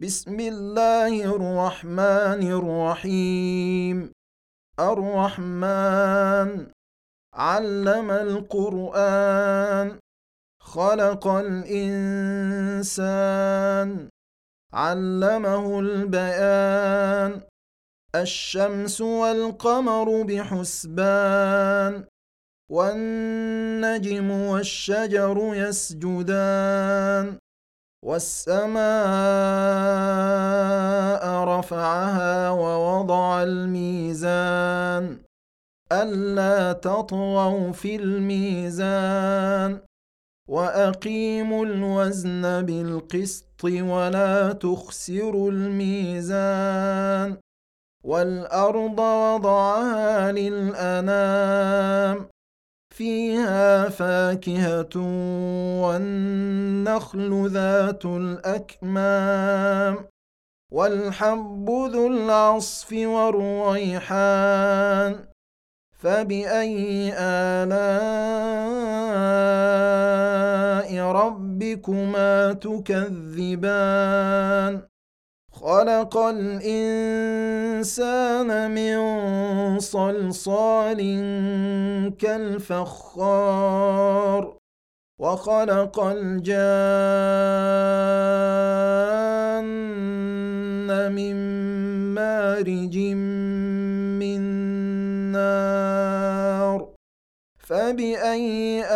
بسم الله الرحمن الرحيم. الرحمن علم القرآن، خلق الإنسان، علمه البيان. الشمس والقمر بحسبان، والنجم والشجر يسجدان. والسماء رفعها ووضع الميزان، ألا تطغوا في الميزان، وأقيموا الوزن بالقسط ولا تخسروا الميزان. والأرض وضعها للأنام، فيها فاكهة والنخل ذات الأكمام، والحب ذو العصف والريحان. فبأي آلاء ربكما تكذبان؟ خلق الإنسان من صلصال كالفخار، وخلق الجان من مارج من نار. فبأي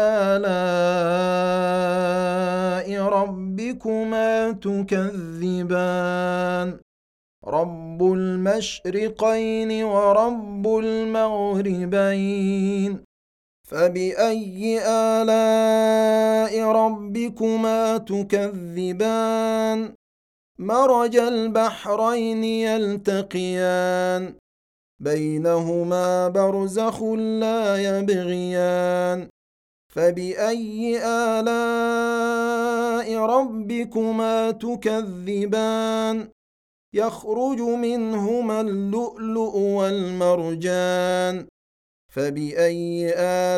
آلاء ربكما تكذبان؟ رب المشرقين ورب المغربين. فبأي آلاء ربكما تكذبان؟ مرج البحرين يلتقيان، بينهما برزخ لا يبغيان. فبأي آلاء ربكما تكذبان؟ يخرج منهما اللؤلؤ والمرجان. فبأي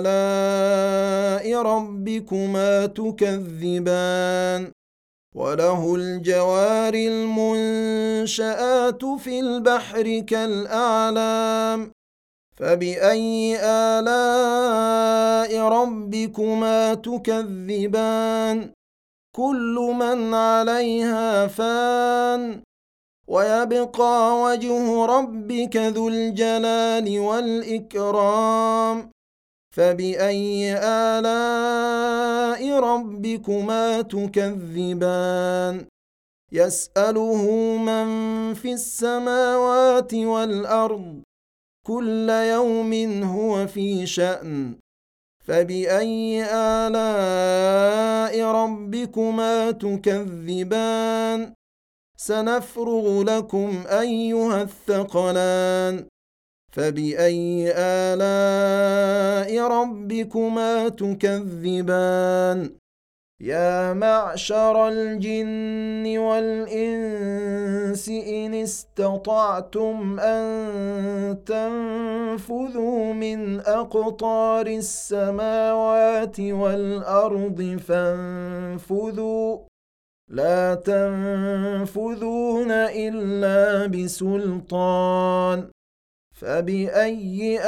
آلاء ربكما تكذبان؟ وله الجوار المنشآت في البحر كالأعلام. فبأي آلاء ربكما تكذبان؟ كل من عليها فان، ويبقى وجه ربك ذو الجلال والإكرام. فبأي آلاء ربكما تكذبان؟ يسأله من في السماوات والأرض، كل يوم هو في شأن. فبأي آلاء ربكما تكذبان؟ سنفرغ لكم أيها الثقلان. فبأي آلاء ربكما تكذبان؟ يا معشر الجن والإنس إن استطعتم أن تنفذوا من أقطار السماوات والأرض فانفذوا، لا تنفذون إلا بسلطان. فبأي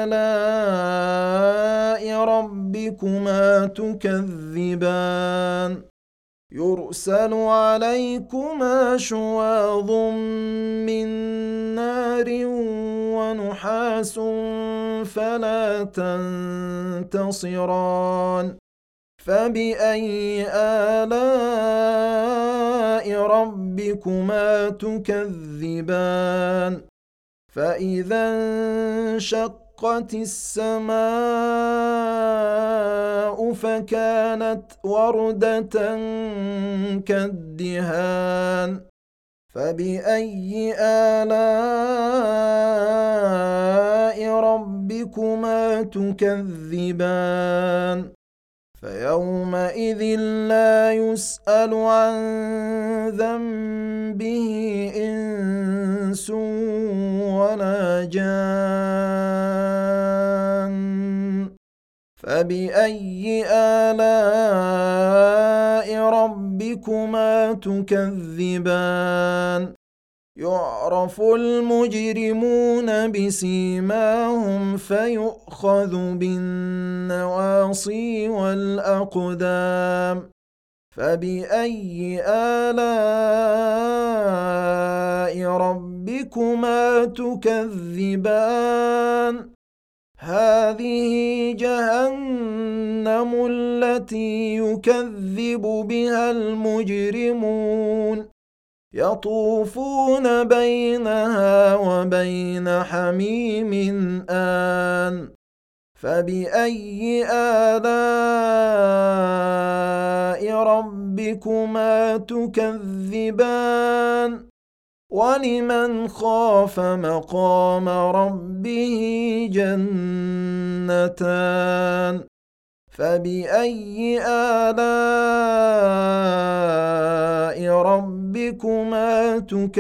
آلاء ربكما تكذبان؟ يرسل عليكما شواظ من نار ونحاس فلا تنتصران. فبأي آلاء ربكما تكذبان؟ فإذا انشقت السماء فكانت وردة كالدهان. فبأي آلاء ربكما تكذبان؟ فيومئذ لا يسأل عن ذنبه إنس ولا جان. فبأي آلاء ربكما تكذبان يعرف المجرمون بسيماهم فيؤخذ بالنواصي والأقدام فبأي آلاء ربكما تكذبان هذه جهنم التي يكذب بها المجرمون يطوفون بينها وبين حميم آن فبأي آلاء ربكما تكذبان ولمن خاف مقام ربه جنتان فبأي آلاء ربكما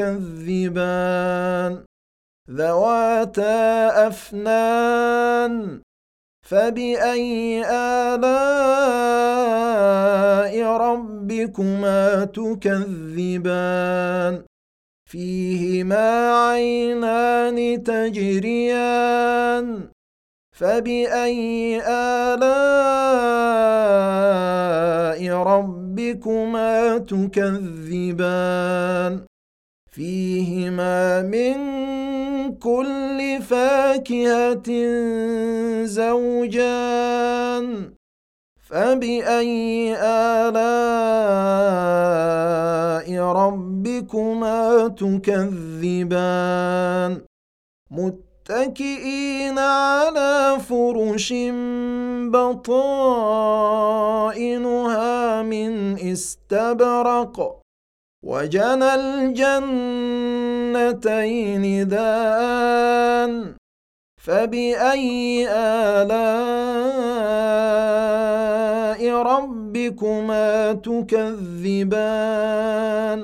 تكذبان ذواتا أفنان فبأي آلاء ربكما تكذبان فيهما عينان تجريان فبأي آلاء ربكما تكذبان فيهما من كل فاكهة زوجان فبأي آلاء ربكما تكذبان متكئين على فرش بطائنها من استبرق وجنى الجنتين دان فبأي آلاء ربكما تكذبان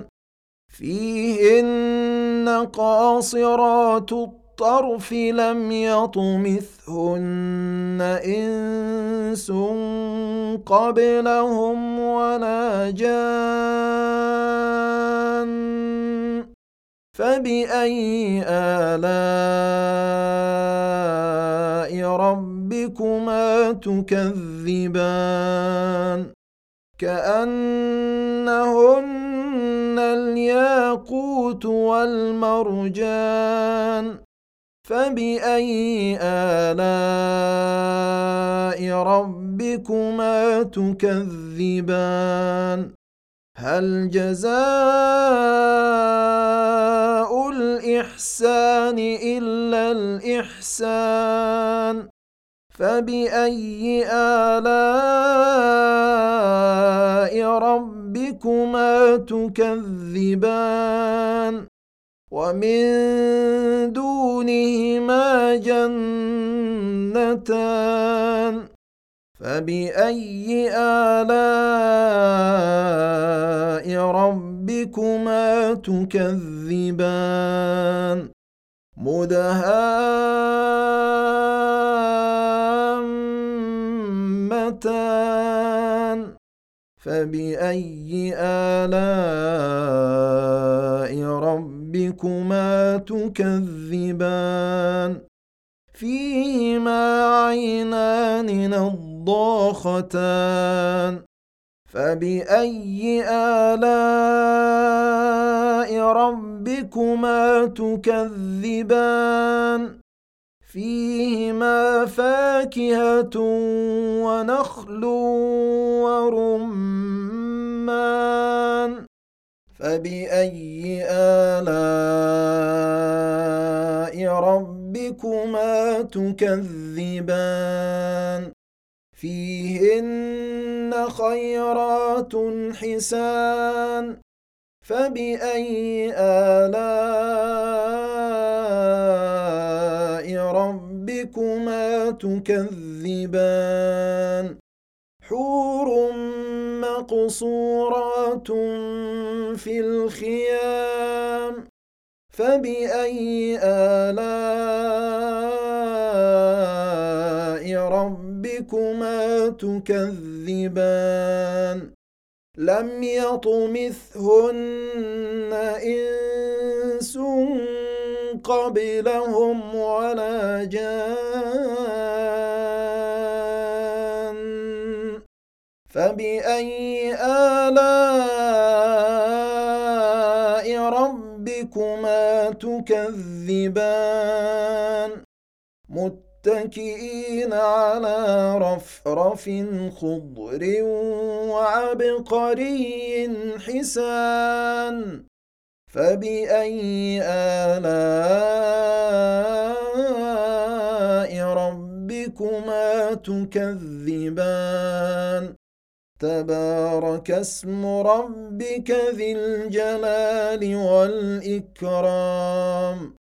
فيهن قاصرات الطرف لم يطمثهن إنس قبلهم ولا جان فبأي آلاء ربكما تكذبان كأنهن الياقوت والمرجان فبأي آلاء ربكما تكذبان هل جزاء الإحسان إلا الإحسان فبأي آلاء ربكما تكذبان ومن دونهما جنتان فبأي آلاء ربكما تكذبان مدهامتان فبأي آلاء ربكما تكذبان فيهما عينان نضاختان فبأي آلاء ربكما تكذبان فيهما فاكهة ونخل ورمان فبأي آلاء ربكما تكذبان فيهن خيرات حسان فبأي آلاء ربكما تكذبان حور مقصورات في الخيام فبأي آلاء ربكما تكذبان لم يطمثهن إنس قبلهم ولا جان فبأي آلاء ربكما تكذبان متكئين على رفرف خضر وعبقري حسان فبأي آلاء ربكما تكذبان تبارك اسم ربك ذي الجلال والإكرام